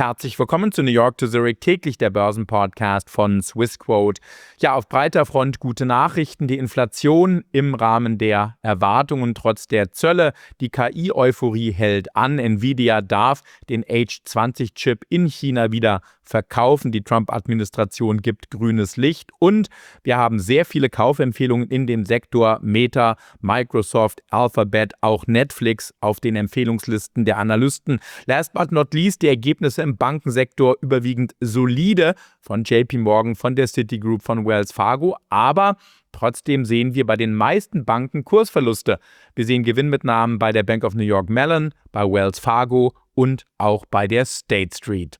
Herzlich willkommen zu New York to Zurich, täglich der Börsenpodcast von Swissquote. Ja, auf breiter Front gute Nachrichten. Die Inflation im Rahmen der Erwartungen trotz der Zölle. Die KI-Euphorie hält an. Nvidia darf den H20-Chip in China wieder verkaufen. Die Trump-Administration gibt grünes Licht. Und wir haben sehr viele Kaufempfehlungen in dem Sektor Meta, Microsoft, Alphabet, auch Netflix auf den Empfehlungslisten der Analysten. Last but not least, die Ergebnisse im Bankensektor überwiegend solide von JP Morgan, von der Citigroup, von Wells Fargo, aber trotzdem sehen wir bei den meisten Banken Kursverluste. Wir sehen Gewinnmitnahmen bei der Bank of New York Mellon, bei Wells Fargo und auch bei der State Street.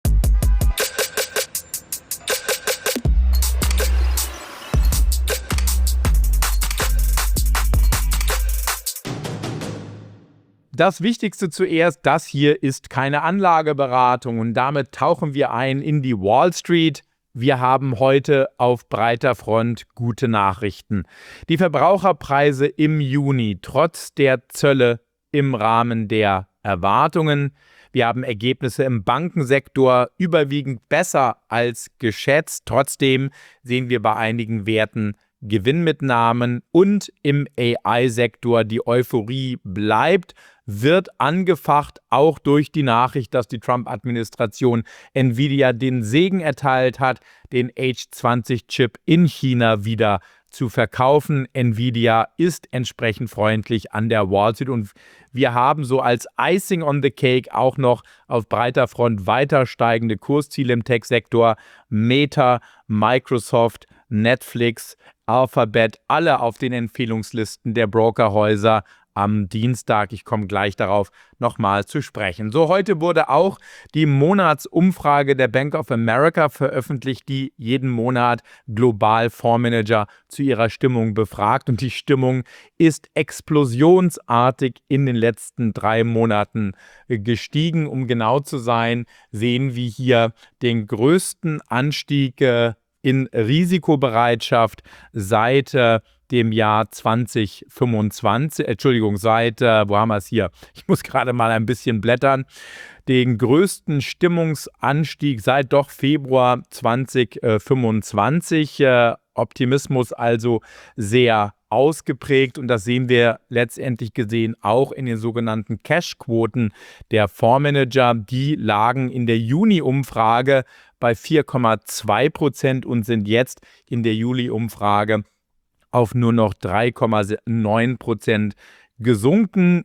Das Wichtigste zuerst, das hier ist keine Anlageberatung und damit tauchen wir ein in die Wall Street. Wir haben heute auf breiter Front gute Nachrichten. Die Verbraucherpreise im Juni trotz der Zölle im Rahmen der Erwartungen. Wir haben Ergebnisse im Bankensektor überwiegend besser als geschätzt. Trotzdem sehen wir bei einigen Werten Gewinnmitnahmen und im AI-Sektor die Euphorie bleibt, wird angefacht auch durch die Nachricht, dass die Trump-Administration Nvidia den Segen erteilt hat, den H20-Chip in China wieder zu verkaufen. Nvidia ist entsprechend freundlich an der Wall Street und wir haben so als Icing on the Cake auch noch auf breiter Front weiter steigende Kursziele im Tech-Sektor. Meta, Microsoft, Netflix, Alphabet, alle auf den Empfehlungslisten der Brokerhäuser am Dienstag. Ich komme gleich darauf nochmal zu sprechen. So, heute wurde auch die Monatsumfrage der Bank of America veröffentlicht, die jeden Monat global Fondsmanager zu ihrer Stimmung befragt. Und die Stimmung ist explosionsartig in den letzten 3 Monaten gestiegen. Um genau zu sein, sehen wir hier den größten Anstieg in Risikobereitschaft seit dem Jahr 2025, seit, wo haben wir es hier? Ich muss gerade mal ein bisschen blättern. Den größten Stimmungsanstieg seit doch Februar 2025. Optimismus also sehr ausgeprägt und das sehen wir letztendlich gesehen auch in den sogenannten Cash-Quoten der Fondsmanager. Die lagen in der Juni-Umfrage bei 4,2% und sind jetzt in der Juli-Umfrage auf nur noch 3,9% gesunken.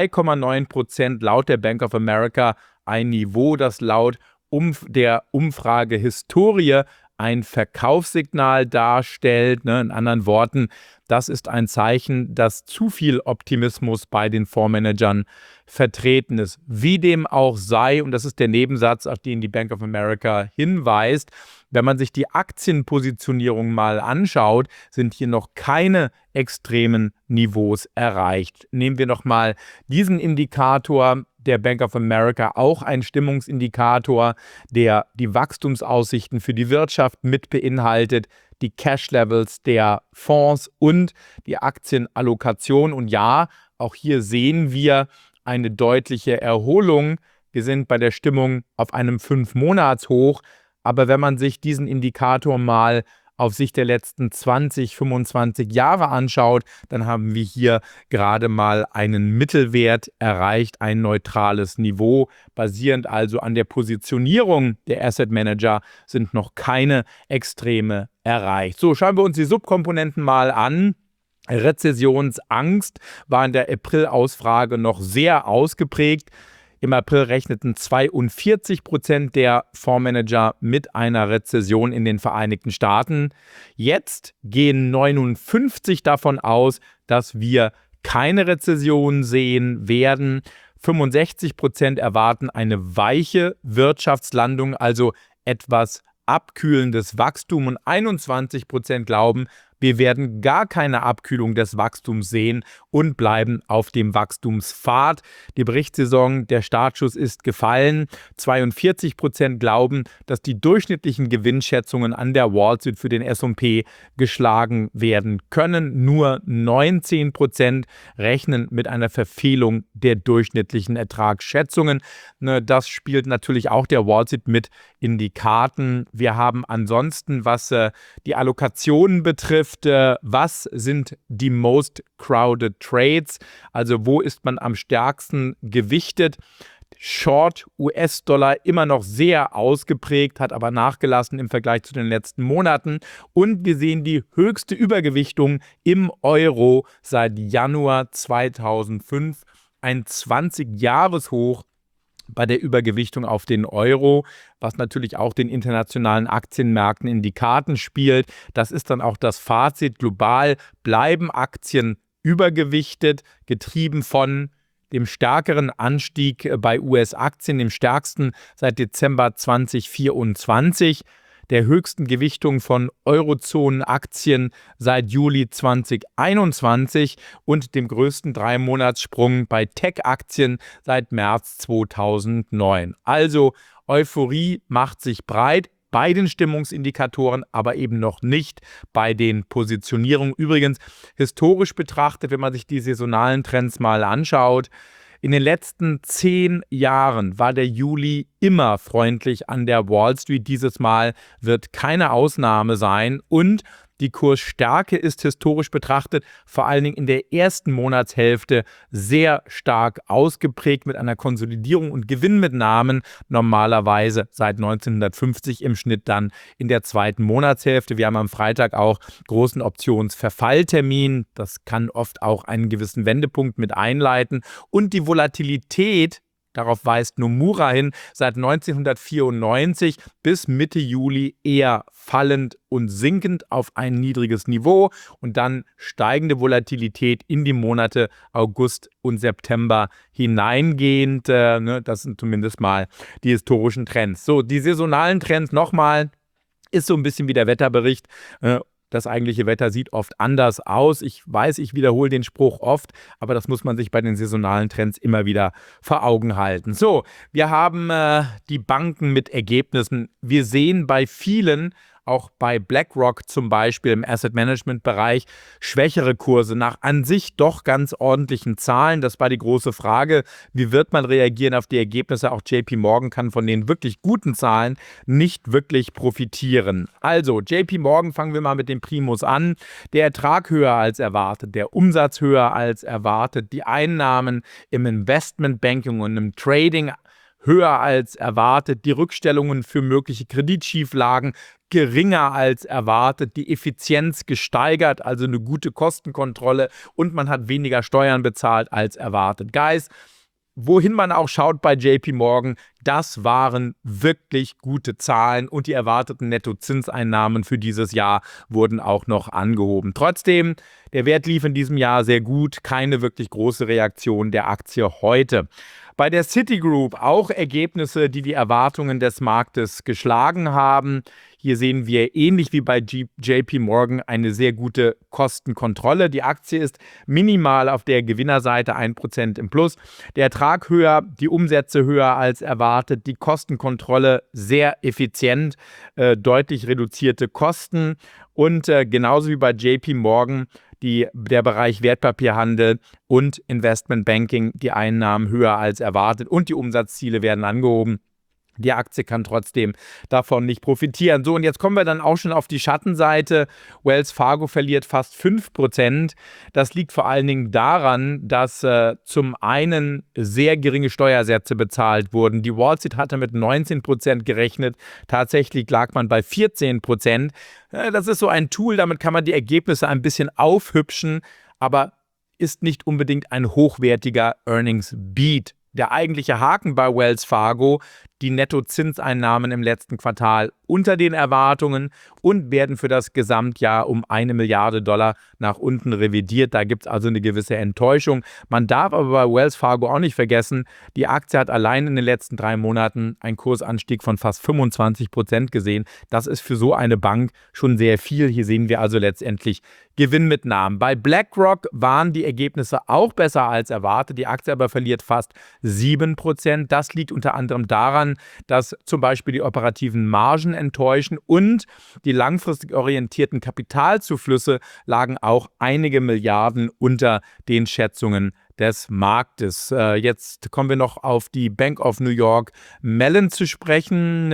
3,9% laut der Bank of America, ein Niveau, das laut der Umfragehistorie ein Verkaufssignal darstellt. In anderen Worten, das ist ein Zeichen, dass zu viel Optimismus bei den Fondsmanagern vertreten ist. Wie dem auch sei, und das ist der Nebensatz, auf den die Bank of America hinweist, wenn man sich die Aktienpositionierung mal anschaut, sind hier noch keine extremen Niveaus erreicht. Nehmen wir nochmal diesen Indikator der Bank of America, auch ein Stimmungsindikator, der die Wachstumsaussichten für die Wirtschaft mit beinhaltet, die Cash-Levels der Fonds und die Aktienallokation. Und ja, auch hier sehen wir eine deutliche Erholung. Wir sind bei der Stimmung auf einem 5-Monats-Hoch. Aber wenn man sich diesen Indikator mal auf Sicht der letzten 20, 25 Jahre anschaut, dann haben wir hier gerade mal einen Mittelwert erreicht, ein neutrales Niveau. Basierend also an der Positionierung der Asset Manager sind noch keine Extreme erreicht. So, schauen wir uns die Subkomponenten mal an. Rezessionsangst war in der April-Ausfrage noch sehr ausgeprägt. Im April rechneten 42% der Fondsmanager mit einer Rezession in den Vereinigten Staaten. Jetzt gehen 59 davon aus, dass wir keine Rezession sehen werden. 65% erwarten eine weiche Wirtschaftslandung, also etwas abkühlendes Wachstum, und 21% glauben, wir werden gar keine Abkühlung des Wachstums sehen und bleiben auf dem Wachstumspfad. Die Berichtssaison, der Startschuss ist gefallen. 42% glauben, dass die durchschnittlichen Gewinnschätzungen an der Wall Street für den S&P geschlagen werden können. Nur 19% rechnen mit einer Verfehlung der durchschnittlichen Ertragsschätzungen. Das spielt natürlich auch der Wall Street mit in die Karten. Wir haben ansonsten, was die Allokationen betrifft, was sind die most crowded Trades? Also wo ist man am stärksten gewichtet? Short US-Dollar immer noch sehr ausgeprägt, hat aber nachgelassen im Vergleich zu den letzten Monaten. Und wir sehen die höchste Übergewichtung im Euro seit Januar 2005, ein 20-Jahres-Hoch bei der Übergewichtung auf den Euro, was natürlich auch den internationalen Aktienmärkten in die Karten spielt. Das ist dann auch das Fazit. Global bleiben Aktien übergewichtet, getrieben von dem stärkeren Anstieg bei US-Aktien, dem stärksten seit Dezember 2024, der höchsten Gewichtung von Eurozonen-Aktien seit Juli 2021 und dem größten 3-Monats-Sprung bei Tech-Aktien seit März 2009. Also Euphorie macht sich breit bei den Stimmungsindikatoren, aber eben noch nicht bei den Positionierungen. Übrigens, historisch betrachtet, wenn man sich die saisonalen Trends mal anschaut, in den letzten 10 Jahren war der Juli immer freundlich an der Wall Street. Dieses Mal wird keine Ausnahme sein und die Kursstärke ist historisch betrachtet vor allen Dingen in der ersten Monatshälfte sehr stark ausgeprägt mit einer Konsolidierung und Gewinnmitnahmen normalerweise seit 1950 im Schnitt dann in der zweiten Monatshälfte. Wir haben am Freitag auch großen Optionsverfalltermin. Das kann oft auch einen gewissen Wendepunkt mit einleiten und die Volatilität, darauf weist Nomura hin, seit 1994 bis Mitte Juli eher fallend und sinkend auf ein niedriges Niveau und dann steigende Volatilität in die Monate August und September hineingehend. Das sind zumindest mal die historischen Trends. So, die saisonalen Trends nochmal, ist so ein bisschen wie der Wetterbericht. Das eigentliche Wetter sieht oft anders aus. Ich weiß, ich wiederhole den Spruch oft, aber das muss man sich bei den saisonalen Trends immer wieder vor Augen halten. So, wir haben die Banken mit Ergebnissen. Wir sehen bei vielen, auch bei BlackRock zum Beispiel im Asset-Management-Bereich, schwächere Kurse nach an sich doch ganz ordentlichen Zahlen. Das war die große Frage, wie wird man reagieren auf die Ergebnisse? Auch JP Morgan kann von den wirklich guten Zahlen nicht wirklich profitieren. Also JP Morgan, fangen wir mal mit dem Primus an. Der Ertrag höher als erwartet, der Umsatz höher als erwartet, die Einnahmen im Investmentbanking und im Trading höher als erwartet, die Rückstellungen für mögliche Kreditschieflagen geringer als erwartet, die Effizienz gesteigert, also eine gute Kostenkontrolle und man hat weniger Steuern bezahlt als erwartet. Guys, wohin man auch schaut bei JP Morgan, das waren wirklich gute Zahlen und die erwarteten Nettozinseinnahmen für dieses Jahr wurden auch noch angehoben. Trotzdem, der Wert lief in diesem Jahr sehr gut, keine wirklich große Reaktion der Aktie heute. Bei der Citigroup auch Ergebnisse, die die Erwartungen des Marktes geschlagen haben. Hier sehen wir ähnlich wie bei JP Morgan eine sehr gute Kostenkontrolle. Die Aktie ist minimal auf der Gewinnerseite 1% im Plus. Der Ertrag höher, die Umsätze höher als erwartet, die Kostenkontrolle sehr effizient, deutlich reduzierte Kosten und genauso wie bei JP Morgan der Bereich Wertpapierhandel und Investmentbanking, die Einnahmen höher als erwartet und die Umsatzziele werden angehoben. Die Aktie kann trotzdem davon nicht profitieren. So, und jetzt kommen wir dann auch schon auf die Schattenseite. Wells Fargo verliert fast 5%. Das liegt vor allen Dingen daran, dass zum einen sehr geringe Steuersätze bezahlt wurden. Die Wall Street hatte mit 19% gerechnet. Tatsächlich lag man bei 14%. Das ist so ein Tool, damit kann man die Ergebnisse ein bisschen aufhübschen, aber ist nicht unbedingt ein hochwertiger Earnings Beat. Der eigentliche Haken bei Wells Fargo, die Nettozinseinnahmen im letzten Quartal unter den Erwartungen und werden für das Gesamtjahr um 1 Milliarde Dollar nach unten revidiert. Da gibt es also eine gewisse Enttäuschung. Man darf aber bei Wells Fargo auch nicht vergessen, die Aktie hat allein in den letzten 3 Monaten einen Kursanstieg von fast 25% gesehen. Das ist für so eine Bank schon sehr viel. Hier sehen wir also letztendlich Gewinnmitnahmen. Bei BlackRock waren die Ergebnisse auch besser als erwartet. Die Aktie aber verliert fast 7%. Das liegt unter anderem daran, dass zum Beispiel die operativen Margen enttäuschen und die langfristig orientierten Kapitalzuflüsse lagen auch einige Milliarden unter den Schätzungen des Marktes. Jetzt kommen wir noch auf die Bank of New York Mellon zu sprechen.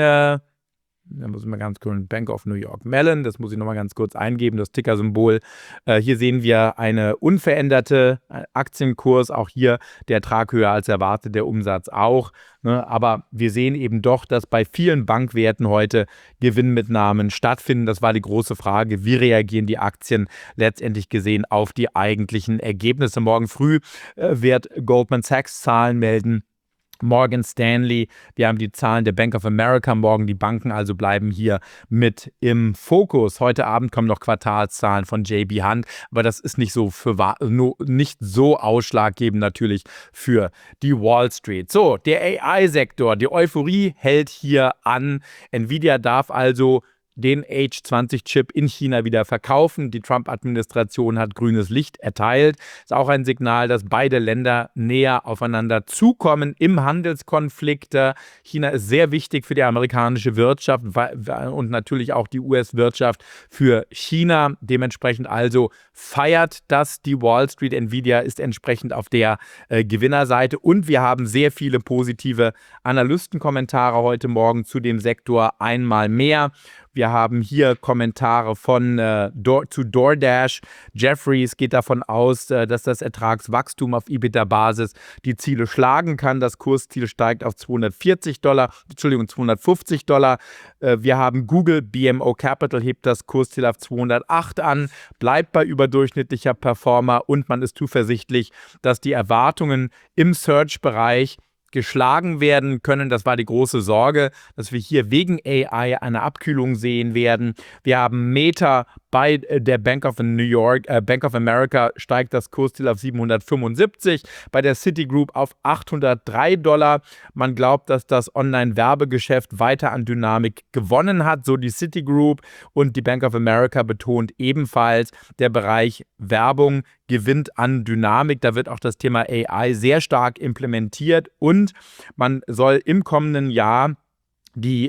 Da muss ich mal ganz kurz Bank of New York Mellon, das muss ich nochmal ganz kurz eingeben, das Tickersymbol. Hier sehen wir eine unveränderte Aktienkurs, auch hier der Ertrag höher als erwartet, der Umsatz auch. Ne? Aber wir sehen eben doch, dass bei vielen Bankwerten heute Gewinnmitnahmen stattfinden. Das war die große Frage, wie reagieren die Aktien letztendlich gesehen auf die eigentlichen Ergebnisse. Morgen früh wird Goldman Sachs Zahlen melden. Morgan Stanley, wir haben die Zahlen der Bank of America morgen, die Banken also bleiben hier mit im Fokus. Heute Abend kommen noch Quartalszahlen von JB Hunt, aber das ist nicht so nicht so ausschlaggebend natürlich für die Wall Street. So, der AI-Sektor, die Euphorie hält hier an. Nvidia darf also den H20-Chip in China wieder verkaufen. Die Trump-Administration hat grünes Licht erteilt. Ist auch ein Signal, dass beide Länder näher aufeinander zukommen im Handelskonflikt. China ist sehr wichtig für die amerikanische Wirtschaft und natürlich auch die US-Wirtschaft für China. Dementsprechend also feiert das die Wall Street. Nvidia ist entsprechend auf der Gewinnerseite und wir haben sehr viele positive Analystenkommentare heute Morgen zu dem Sektor einmal mehr. Wir haben hier Kommentare zu DoorDash. Jefferies geht davon aus, dass das Ertragswachstum auf EBITDA-Basis die Ziele schlagen kann. Das Kursziel steigt auf $250. Wir haben Google, BMO Capital hebt das Kursziel auf 208 an, bleibt bei überdurchschnittlicher Performer und man ist zuversichtlich, dass die Erwartungen im Search-Bereich geschlagen werden können. Das war die große Sorge, dass wir hier wegen AI eine Abkühlung sehen werden. Wir haben Meta bei der Bank of America steigt das Kursziel auf 775, bei der Citigroup auf $803. Man glaubt, dass das Online-Werbegeschäft weiter an Dynamik gewonnen hat, so die Citigroup, und die Bank of America betont ebenfalls, der Bereich Werbung gewinnt an Dynamik. Da wird auch das Thema AI sehr stark implementiert und man soll im kommenden Jahr die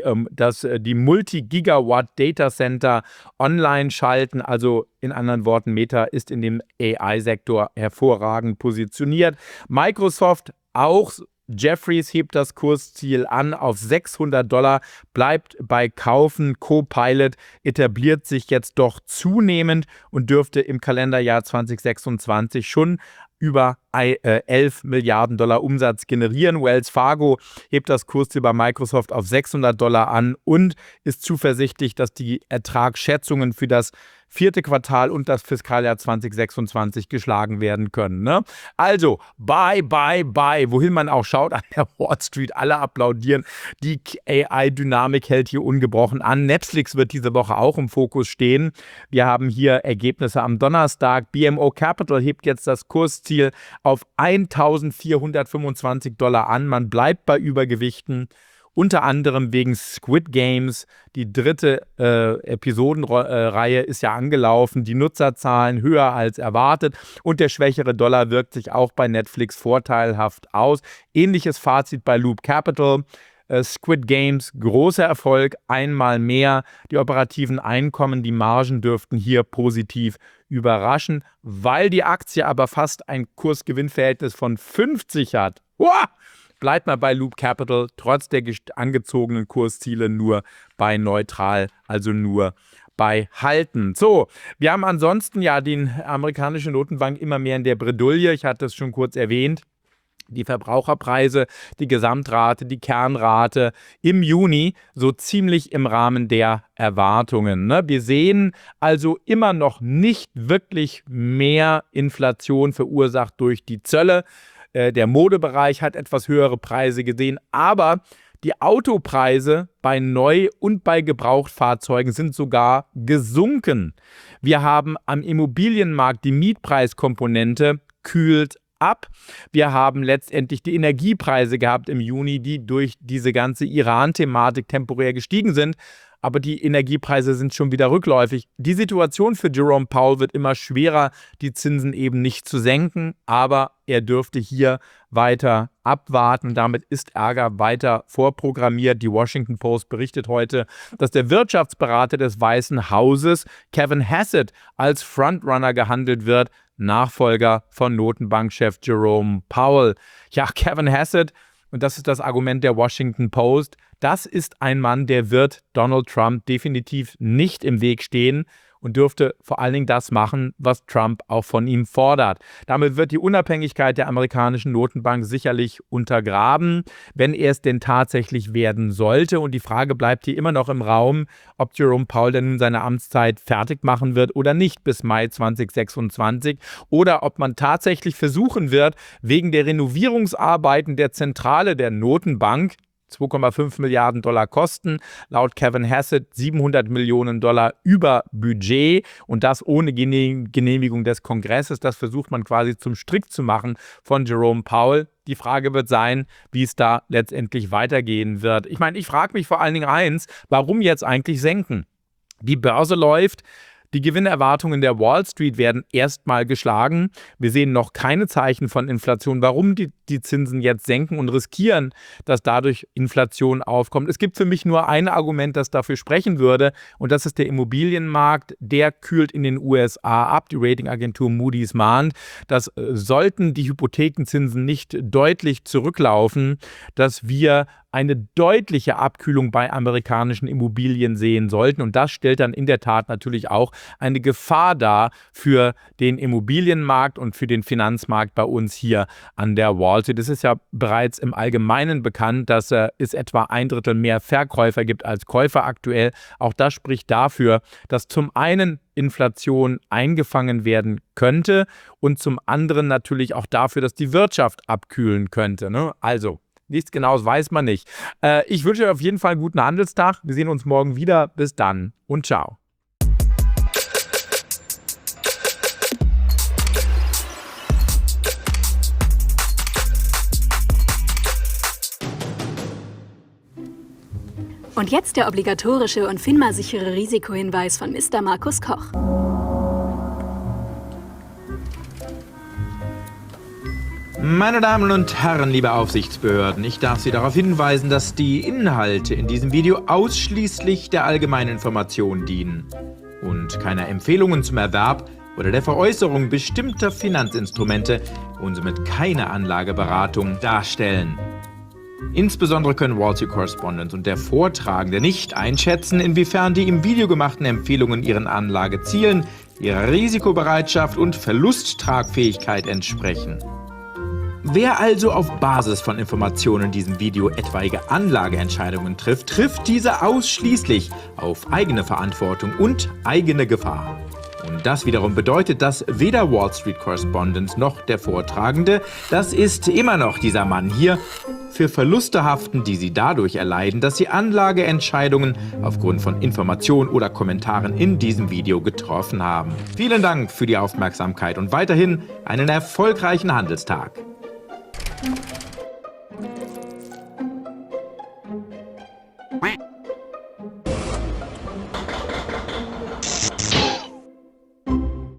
Multi-Gigawatt-Data-Center online schalten. Also in anderen Worten, Meta ist in dem AI-Sektor hervorragend positioniert. Microsoft auch. Jefferies hebt das Kursziel an auf $600, bleibt bei Kaufen. Copilot etabliert sich jetzt doch zunehmend und dürfte im Kalenderjahr 2026 schon über 11 Milliarden Dollar Umsatz generieren. Wells Fargo hebt das Kursziel bei Microsoft auf $600 an und ist zuversichtlich, dass die Ertragsschätzungen für das 4. Quartal und das Fiskaljahr 2026 geschlagen werden können. Ne? Also, bye, bye, bye. Wohin man auch schaut an der Wall Street, alle applaudieren. Die AI-Dynamik hält hier ungebrochen an. Netflix wird diese Woche auch im Fokus stehen. Wir haben hier Ergebnisse am Donnerstag. BMO Capital hebt jetzt das Kursziel auf $1.425 an. Man bleibt bei Übergewichten. Unter anderem wegen Squid Games. Die 3. Episodenreihe ist ja angelaufen. Die Nutzerzahlen höher als erwartet. Und der schwächere Dollar wirkt sich auch bei Netflix vorteilhaft aus. Ähnliches Fazit bei Loop Capital. Squid Games, großer Erfolg, einmal mehr. Die operativen Einkommen, die Margen dürften hier positiv überraschen. Weil die Aktie aber fast ein Kursgewinnverhältnis von 50 hat. Uah! Bleibt mal bei Loop Capital, trotz der angezogenen Kursziele nur bei neutral, also nur bei halten. So, wir haben ansonsten ja die amerikanische Notenbank immer mehr in der Bredouille. Ich hatte es schon kurz erwähnt. Die Verbraucherpreise, die Gesamtrate, die Kernrate im Juni so ziemlich im Rahmen der Erwartungen. Ne? Wir sehen also immer noch nicht wirklich mehr Inflation verursacht durch die Zölle. Der Modebereich hat etwas höhere Preise gesehen, aber Die Autopreise bei Neu- und bei Gebrauchtfahrzeugen sind sogar gesunken. Wir haben am Immobilienmarkt die Mietpreiskomponente kühlt ab. Wir haben letztendlich die Energiepreise gehabt im Juni, die durch diese ganze Iran-Thematik temporär gestiegen sind. Aber die Energiepreise sind schon wieder rückläufig. Die Situation für Jerome Powell wird immer schwerer, die Zinsen eben nicht zu senken, aber er dürfte hier weiter abwarten. Damit ist Ärger weiter vorprogrammiert. Die Washington Post berichtet heute, dass der Wirtschaftsberater des Weißen Hauses, Kevin Hassett, als Frontrunner gehandelt wird, Nachfolger von Notenbankchef Jerome Powell. Ja, Kevin Hassett, und das ist das Argument der Washington Post, das ist ein Mann, der wird Donald Trump definitiv nicht im Weg stehen und dürfte vor allen Dingen das machen, was Trump auch von ihm fordert. Damit wird die Unabhängigkeit der amerikanischen Notenbank sicherlich untergraben, wenn er es denn tatsächlich werden sollte. Und die Frage bleibt hier immer noch im Raum, ob Jerome Powell denn nun seine Amtszeit fertig machen wird oder nicht bis Mai 2026 oder ob man tatsächlich versuchen wird, wegen der Renovierungsarbeiten der Zentrale der Notenbank, 2,5 Milliarden Dollar Kosten, laut Kevin Hassett 700 Millionen Dollar über Budget und das ohne Genehmigung des Kongresses. Das versucht man quasi zum Strick zu machen von Jerome Powell. Die Frage wird sein, wie es da letztendlich weitergehen wird. Ich meine, ich frage mich vor allen Dingen eins, warum jetzt eigentlich senken? Die Börse läuft. Die Gewinnerwartungen der Wall Street werden erstmal geschlagen. Wir sehen noch keine Zeichen von Inflation. Warum die Zinsen jetzt senken und riskieren, dass dadurch Inflation aufkommt? Es gibt für mich nur ein Argument, das dafür sprechen würde, und das ist der Immobilienmarkt. Der kühlt in den USA ab. Die Ratingagentur Moody's mahnt, dass sollten die Hypothekenzinsen nicht deutlich zurücklaufen, dass wir eine deutliche Abkühlung bei amerikanischen Immobilien sehen sollten. Und das stellt dann in der Tat natürlich auch eine Gefahr dar für den Immobilienmarkt und für den Finanzmarkt bei uns hier an der Wall Street. Es ist ja bereits im Allgemeinen bekannt, dass es etwa 1/3 mehr Verkäufer gibt als Käufer aktuell. Auch das spricht dafür, dass zum einen Inflation eingefangen werden könnte und zum anderen natürlich auch dafür, dass die Wirtschaft abkühlen könnte. Also, nichts Genaues weiß man nicht. Ich wünsche euch auf jeden Fall einen guten Handelstag. Wir sehen uns morgen wieder. Bis dann und ciao. Und jetzt der obligatorische und FINMA-sichere Risikohinweis von Mr. Markus Koch. Meine Damen und Herren, liebe Aufsichtsbehörden, ich darf Sie darauf hinweisen, dass die Inhalte in diesem Video ausschließlich der allgemeinen Information dienen und keine Empfehlungen zum Erwerb oder der Veräußerung bestimmter Finanzinstrumente und somit keine Anlageberatung darstellen. Insbesondere können Wall Street Correspondent und der Vortragende nicht einschätzen, inwiefern die im Video gemachten Empfehlungen ihren Anlagezielen, ihrer Risikobereitschaft und Verlusttragfähigkeit entsprechen. Wer also auf Basis von Informationen in diesem Video etwaige Anlageentscheidungen trifft, trifft diese ausschließlich auf eigene Verantwortung und eigene Gefahr. Und das wiederum bedeutet, dass weder Wall Street Correspondent noch der Vortragende, das ist immer noch dieser Mann hier, für Verluste haften, die sie dadurch erleiden, dass sie Anlageentscheidungen aufgrund von Informationen oder Kommentaren in diesem Video getroffen haben. Vielen Dank für die Aufmerksamkeit und weiterhin einen erfolgreichen Handelstag.